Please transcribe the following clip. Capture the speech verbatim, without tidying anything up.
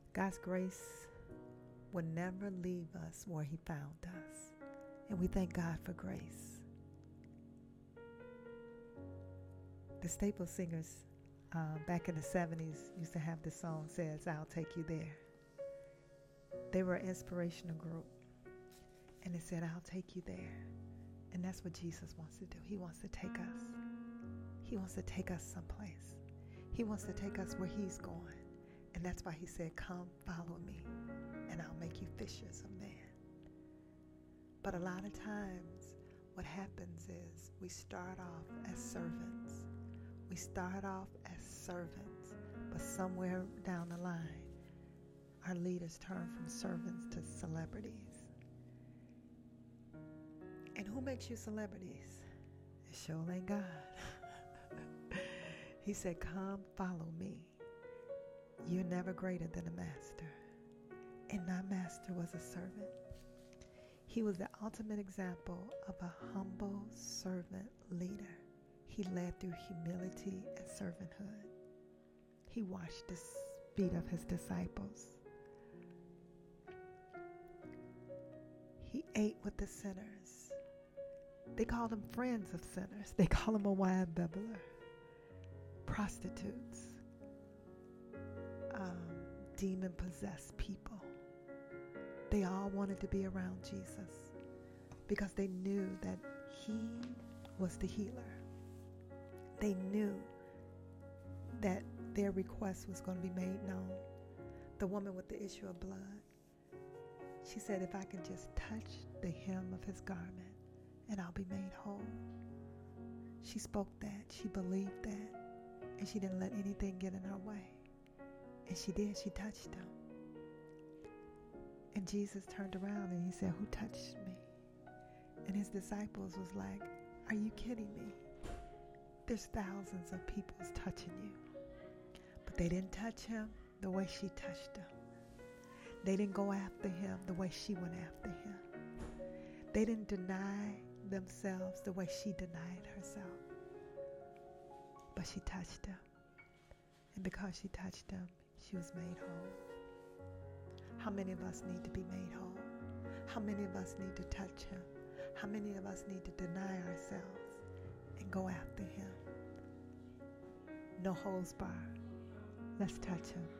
God's grace will never leave us where he found us. And we thank God for grace. The Staple Singers uh, back in the seventies used to have this song says, I'll take you there. They were an inspirational group. And it said, I'll take you there. And that's what Jesus wants to do. He wants to take us. He wants to take us someplace. He wants to take us where he's going. And that's why he said, come follow me and I'll make you fishers of men. But a lot of times what happens is we start off as servants. We start off as servants, but somewhere down the line, our leaders turn from servants to celebrities. And who makes you celebrities? It sure ain't God. He said, come follow me. You're never greater than a master. And my master was a servant. He was the ultimate example of a humble servant leader. He led through humility and servanthood. He washed the feet of his disciples. He ate with the sinners. They called him friends of sinners. They call him a wine bubbler, prostitutes, um, demon-possessed people. They all wanted to be around Jesus because they knew that he was the healer. They knew that their request was going to be made known. The woman with the issue of blood, she said, if I can just touch the hem of his garment and I'll be made whole. She spoke that, she believed that, and she didn't let anything get in her way. And she did, she touched him. And Jesus turned around and he said, who touched me? And his disciples was like, are you kidding me? There's thousands of people touching you. But they didn't touch him the way she touched him. They didn't go after him the way she went after him. They didn't deny themselves the way she denied herself. But she touched him. And because she touched him, she was made whole. How many of us need to be made whole? How many of us need to touch him? How many of us need to deny ourselves and go after him? No holds barred. Let's touch him.